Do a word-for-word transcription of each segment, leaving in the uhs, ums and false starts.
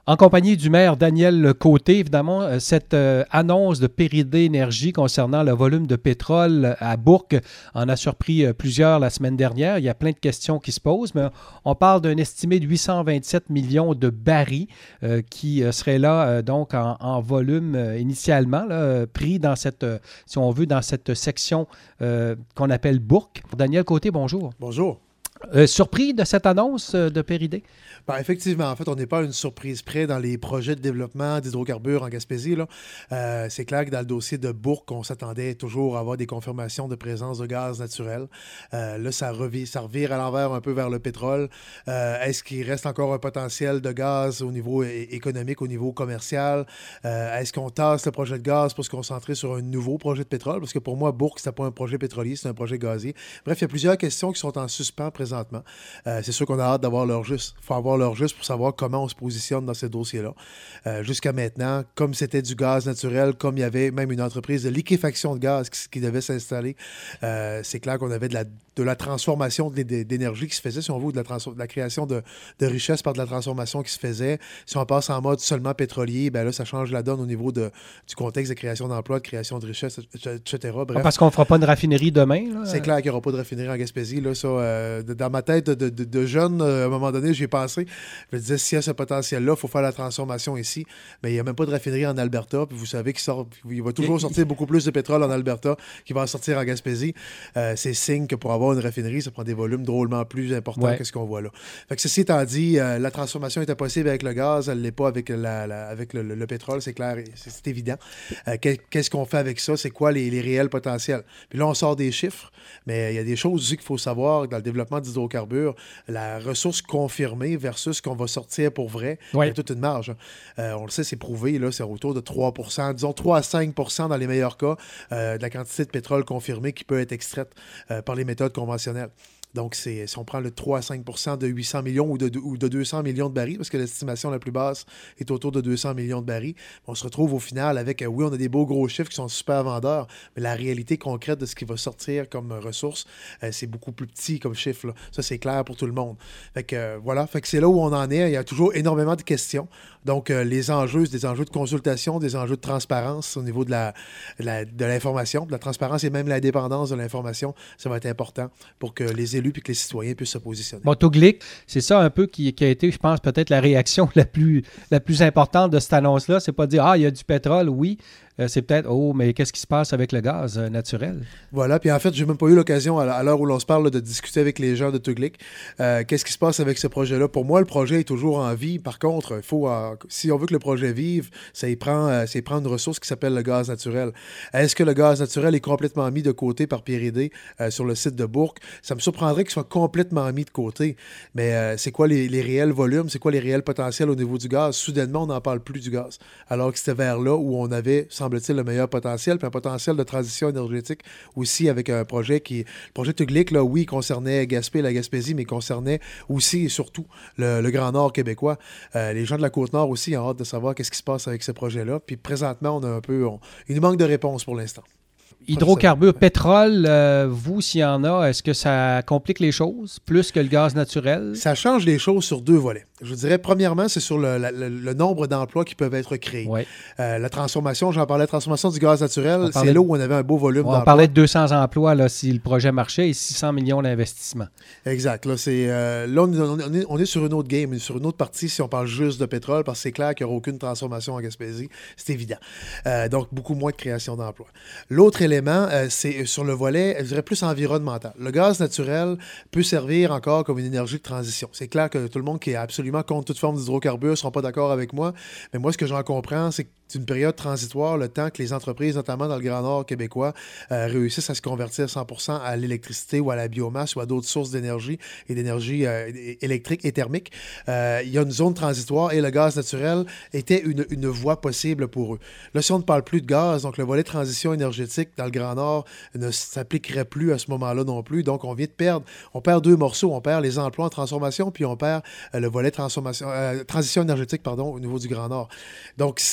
En compagnie du maire Daniel Côté, évidemment, cette euh, annonce de Péridé Énergie concernant le volume de pétrole à Bourque en a surpris euh, plusieurs la semaine dernière. Il y a plein de questions qui se posent, mais on parle d'un estimé de huit cent vingt-sept millions de barils euh, qui euh, seraient là euh, donc en, en volume euh, initialement, là, euh, pris dans cette, euh, si on veut, dans cette section euh, qu'on appelle Bourque. Daniel Côté, bonjour. Bonjour. Euh, surpris de cette annonce euh, de Péridé? Ben, effectivement, en fait, on n'est pas à une surprise près dans les projets de développement d'hydrocarbures en Gaspésie. Là. Euh, c'est clair que dans le dossier de Bourque, on s'attendait toujours à avoir des confirmations de présence de gaz naturel. Euh, là, ça, revire, ça revire à l'envers un peu vers le pétrole. Euh, est-ce qu'il reste encore un potentiel de gaz au niveau é- économique, au niveau commercial? Euh, est-ce qu'on tasse le projet de gaz pour se concentrer sur un nouveau projet de pétrole? Parce que pour moi, Bourque, ce n'est pas un projet pétrolier, c'est un projet gazier. Bref, il y a plusieurs questions qui sont en suspens présentement. Euh, c'est sûr qu'on a hâte d'avoir leur juste. Il faut avoir leur juste pour savoir comment on se positionne dans ces dossiers-là. Euh, jusqu'à maintenant, comme c'était du gaz naturel, comme il y avait même une entreprise de liquéfaction de gaz qui, qui devait s'installer, euh, c'est clair qu'on avait de la, de la transformation de, de, d'énergie qui se faisait, si on veut, de la, trans- de la création de, de richesse par de la transformation qui se faisait. Si on passe en mode seulement pétrolier, ben là, ça change la donne au niveau de, du contexte de création d'emplois, de création de richesse, et cetera. Bref. Parce qu'on ne fera pas une raffinerie demain. Là. C'est clair qu'il n'y aura pas de raffinerie en Gaspésie. Là, ça, euh, dans ma tête de, de, de, de jeune, euh, à un moment donné, j'y ai pensé. Je me disais, s'il y a ce potentiel-là, il faut faire la transformation ici. Mais il n'y a même pas de raffinerie en Alberta. Puis vous savez qu'il sort, il va toujours sortir beaucoup plus de pétrole en Alberta qu'il va en sortir en Gaspésie. Euh, c'est signe que pour avoir une raffinerie, ça prend des volumes drôlement plus importants ouais. que ce qu'on voit là. Fait que ceci étant dit, euh, la transformation était possible avec le gaz, elle ne l'est pas avec, la, la, avec le, le, le pétrole, c'est clair, c'est, c'est évident. Euh, qu'est-ce qu'on fait avec ça? C'est quoi les, les réels potentiels? Puis là, on sort des chiffres, mais il y a des choses aussi qu'il faut savoir dans le développement d'hydrocarbures. La ressource confirmée versus ce qu'on va sortir pour vrai, oui. Il y a toute une marge. Euh, on le sait, c'est prouvé, là, c'est autour de trois pour cent, disons trois à cinq pour cent dans les meilleurs cas, euh, de la quantité de pétrole confirmée qui peut être extraite euh, par les méthodes conventionnelles. Donc, c'est, si on prend le trois à cinq pour cent de huit cents millions ou de, ou de deux cents millions de barils, parce que l'estimation la plus basse est autour de deux cents millions de barils, on se retrouve au final avec, oui, on a des beaux gros chiffres qui sont super vendeurs, mais la réalité concrète de ce qui va sortir comme ressource, euh, c'est beaucoup plus petit comme chiffre. Là. Ça, c'est clair pour tout le monde. Fait que, euh, voilà, fait que c'est là où on en est. Il y a toujours énormément de questions. Donc, euh, les enjeux, c'est des enjeux de consultation, des enjeux de transparence au niveau de, la, de, la, de l'information, de la transparence et même l'indépendance de l'information. Ça va être important pour que les élus puis que les citoyens puissent se positionner. Bon, Touglic, c'est ça un peu qui, qui a été, je pense, peut-être la réaction la plus, la plus importante de cette annonce-là. C'est pas de dire, ah, il y a du pétrole, oui. Euh, c'est peut-être, oh, mais qu'est-ce qui se passe avec le gaz euh, naturel? Voilà, puis en fait, j'ai même pas eu l'occasion, à l'heure où l'on se parle, là, de discuter avec les gens de Touglic. Euh, qu'est-ce qui se passe avec ce projet-là? Pour moi, le projet est toujours en vie. Par contre, il faut, euh, si on veut que le projet vive, ça y prend, euh, ça y prend une ressource qui s'appelle le gaz naturel. Est-ce que le gaz naturel est complètement mis de côté par Péridé euh, sur le site de Bourque? Ça me surprendrait qu'il soit complètement mis de côté. Mais euh, c'est quoi les, les réels volumes? C'est quoi les réels potentiels au niveau du gaz? Soudainement, on n'en parle plus du gaz. Alors que c'était vers là où on avait, semble-t-il, le meilleur potentiel, puis un potentiel de transition énergétique aussi avec un projet qui... Le projet Touglic, là, oui, concernait Gaspé, la Gaspésie, mais concernait aussi et surtout le, le Grand Nord québécois. Euh, les gens de la Côte-Nord aussi ont hâte de savoir qu'est-ce qui se passe avec ce projet-là. Puis présentement, on a un peu... On... Il nous manque de réponses pour l'instant. Hydrocarbures, pétrole, euh, vous, s'il y en a, est-ce que ça complique les choses plus que le gaz naturel? Ça change les choses sur deux volets. Je vous dirais, premièrement, c'est sur le, le, le nombre d'emplois qui peuvent être créés. Ouais. Euh, la transformation, j'en parlais, la transformation du gaz naturel, parlait, c'est là où on avait un beau volume on d'emplois. On parlait de deux cents emplois là, si le projet marchait et six cents millions d'investissements. Exact. Là, c'est, euh, là on, on, est, on est sur une autre game, sur une autre partie si on parle juste de pétrole, parce que c'est clair qu'il n'y aura aucune transformation en Gaspésie. C'est évident. Euh, donc, beaucoup moins de création d'emplois. L'autre élément, euh, c'est sur le volet, je dirais plus environnemental. Le gaz naturel peut servir encore comme une énergie de transition. C'est clair que tout le monde qui est absolument contre toute forme d'hydrocarbures ne sera pas d'accord avec moi, mais moi, ce que j'en comprends, c'est que c'est une période transitoire, le temps que les entreprises, notamment dans le Grand Nord québécois, euh, réussissent à se convertir cent pour cent à l'électricité ou à la biomasse ou à d'autres sources d'énergie et d'énergie euh, électrique et thermique. Euh, il y a une zone transitoire et le gaz naturel était une, une voie possible pour eux. Là, si on ne parle plus de gaz, donc le volet transition énergétique dans le Grand Nord ne s'appliquerait plus à ce moment-là non plus. Donc, on vient de perdre, on perd deux morceaux. On perd les emplois en transformation, puis on perd euh, le volet transformation, euh, transition énergétique, pardon, au niveau du Grand Nord. Donc, c'est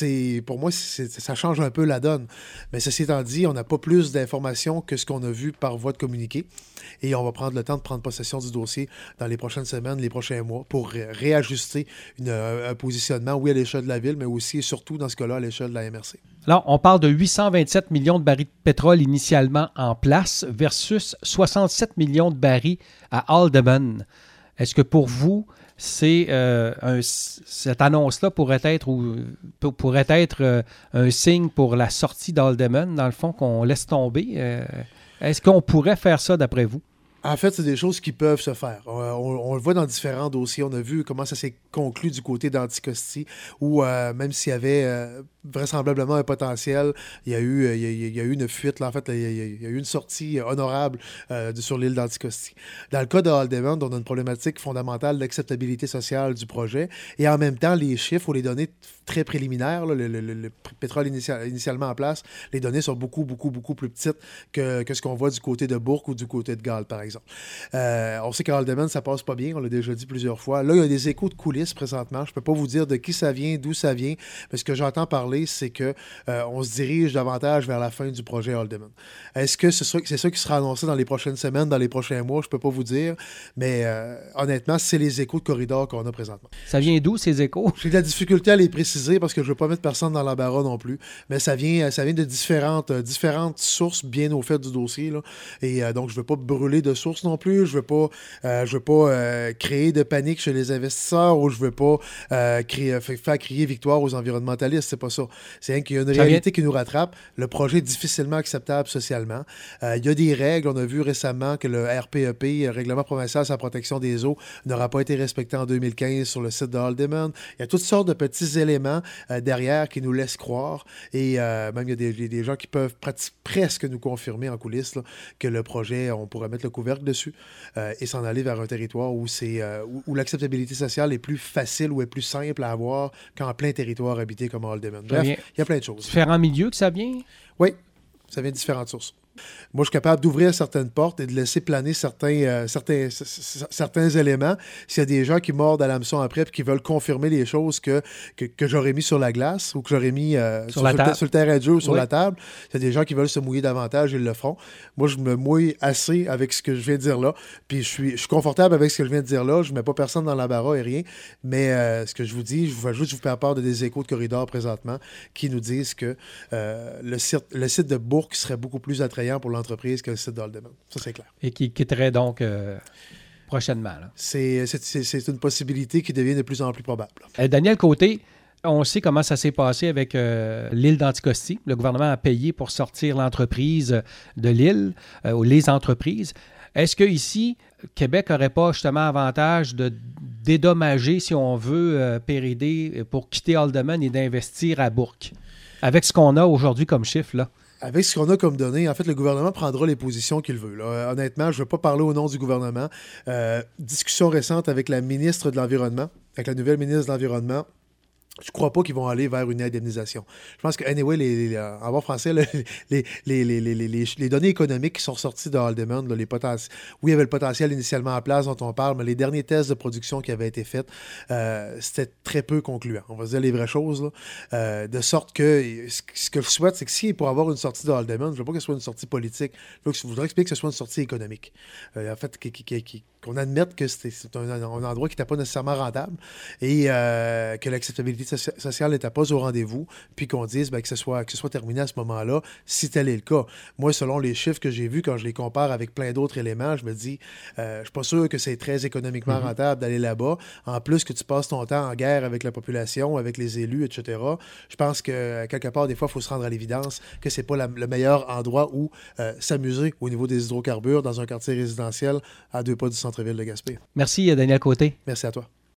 pour moi, c'est, ça change un peu la donne. Mais ceci étant dit, on n'a pas plus d'informations que ce qu'on a vu par voie de communiqué. Et on va prendre le temps de prendre possession du dossier dans les prochaines semaines, les prochains mois, pour ré- réajuster une, un positionnement, oui, à l'échelle de la ville, mais aussi et surtout, dans ce cas-là, à l'échelle de la M R C. Alors, on parle de huit cent vingt-sept millions de barils de pétrole initialement en place versus soixante-sept millions de barils à Haldeman. Est-ce que pour vous, c'est euh, un, cette annonce-là pourrait être, ou, pourrait être euh, un signe pour la sortie d'Haldeman, dans le fond, qu'on laisse tomber? Euh, est-ce qu'on pourrait faire ça d'après vous? En fait, c'est des choses qui peuvent se faire. On, on, on le voit dans différents dossiers. On a vu comment ça s'est conclu du côté d'Anticosti, où euh, même s'il y avait euh, vraisemblablement un potentiel, il y a eu, il y a, il y a eu une fuite. Là, en fait, il y a, il y a eu une sortie honorable euh, de, sur l'île d'Anticosti. Dans le cas de Haldeman, on a une problématique fondamentale d'acceptabilité sociale du projet. Et en même temps, les chiffres ou les données très préliminaires, là, le, le, le, le pétrole initial, initialement en place, les données sont beaucoup, beaucoup, beaucoup plus petites que, que ce qu'on voit du côté de Bourque ou du côté de Galles, par exemple. Euh, on sait qu'à Haldeman, ça passe pas bien, on l'a déjà dit plusieurs fois. Là, il y a des échos de coulisses présentement. Je peux pas vous dire de qui ça vient, d'où ça vient, mais ce que j'entends parler, c'est que euh, on se dirige davantage vers la fin du projet Haldeman. Est-ce que c'est ça, c'est ça qui sera annoncé dans les prochaines semaines, dans les prochains mois? Je peux pas vous dire, mais euh, honnêtement, c'est les échos de corridor qu'on a présentement. Ça vient d'où, ces échos? J'ai de la difficulté à les préciser parce que je veux pas mettre personne dans l'embarras non plus, mais ça vient, ça vient de différentes, euh, différentes sources bien au fait du dossier, là. Et euh, donc, je veux pas brûler de sources non plus. Je veux pas, euh, je veux pas euh, créer de panique chez les investisseurs ou je veux pas euh, créer, faire crier victoire aux environnementalistes. C'est pas ça. C'est qu'il y a une réalité qui nous rattrape. Le projet est difficilement acceptable socialement. Euh, il y a des règles. On a vu récemment que le R P E P, le Règlement provincial sur la protection des eaux, n'aura pas été respecté en deux mille quinze sur le site de Haldeman. Il y a toutes sortes de petits éléments euh, derrière qui nous laissent croire. Et euh, même il y a des, des gens qui peuvent presque nous confirmer en coulisses là, que le projet, on pourrait mettre le couvercle dessus. Euh, et s'en aller vers un territoire où, c'est, euh, où, où l'acceptabilité sociale est plus facile ou est plus simple à avoir qu'en plein territoire habité comme Haldeman. Bref, il y a plein de choses. Différents milieux que ça vient? Oui, ça vient de différentes sources. Moi, je suis capable d'ouvrir certaines portes et de laisser planer certains, euh, certains, c- c- certains éléments. S'il y a des gens qui mordent à l'hameçon après et qui veulent confirmer les choses que, que, que j'aurais mis sur la glace ou que j'aurais mis euh, sur, sur, sur, le, sur le terrain de jeu ou sur oui. la table, s'il y a des gens qui veulent se mouiller davantage, ils le feront. Moi, je me mouille assez avec ce que je viens de dire là. Puis je suis, je suis confortable avec ce que je viens de dire là. Je ne mets pas personne dans l'embarras et rien. Mais euh, ce que je vous dis, je vais juste vous faire part de des échos de corridor présentement qui nous disent que euh, le, site, le site de Bourque serait beaucoup plus attrayant pour l'entreprise que le site d'Haldeman. Ça, c'est clair. Et qui quitterait donc euh, prochainement. Là. C'est, c'est, c'est, c'est une possibilité qui devient de plus en plus probable. Euh, Daniel Côté, on sait comment ça s'est passé avec euh, l'île d'Anticosti. Le gouvernement a payé pour sortir l'entreprise de l'île, euh, ou les entreprises. Est-ce qu'ici, Québec n'aurait pas justement avantage de dédommager, si on veut, euh, Péridé pour quitter Haldeman et d'investir à Bourque? Avec ce qu'on a aujourd'hui comme chiffre, là. Avec ce qu'on a comme données, en fait, le gouvernement prendra les positions qu'il veut. Là. Honnêtement, je ne veux pas parler au nom du gouvernement. Euh, discussion récente avec la ministre de l'Environnement, avec la nouvelle ministre de l'Environnement. Je ne crois pas qu'ils vont aller vers une indemnisation. Je pense que, anyway, les, les, en bon français, les, les, les, les, les, les, les données économiques qui sont ressorties de Haldeman, là, les potenti- oui, il y avait le potentiel initialement en place dont on parle, mais les derniers tests de production qui avaient été faits, euh, c'était très peu concluant. On va se dire les vraies choses. Là. Euh, de sorte que ce que je souhaite, c'est que si pour avoir une sortie de Haldeman, je ne veux pas que ce soit une sortie politique, je voudrais expliquer que ce soit une sortie économique. Euh, en fait, qui, qui, qui, qui, qu'on admette que c'est, c'est un, un endroit qui n'était pas nécessairement rentable et euh, que l'acceptabilité sociale n'était pas au rendez-vous, puis qu'on dise ben, que, ce soit, que ce soit terminé à ce moment-là, si tel est le cas. Moi, selon les chiffres que j'ai vus, quand je les compare avec plein d'autres éléments, je me dis, euh, je ne suis pas sûr que c'est très économiquement mm-hmm. rentable d'aller là-bas. En plus que tu passes ton temps en guerre avec la population, avec les élus, et cetera. Je pense que, quelque part, des fois, il faut se rendre à l'évidence que c'est pas la, le meilleur endroit où euh, s'amuser au niveau des hydrocarbures dans un quartier résidentiel à deux pas du centre-ville de Gaspé. Merci, Daniel Côté. Merci à toi.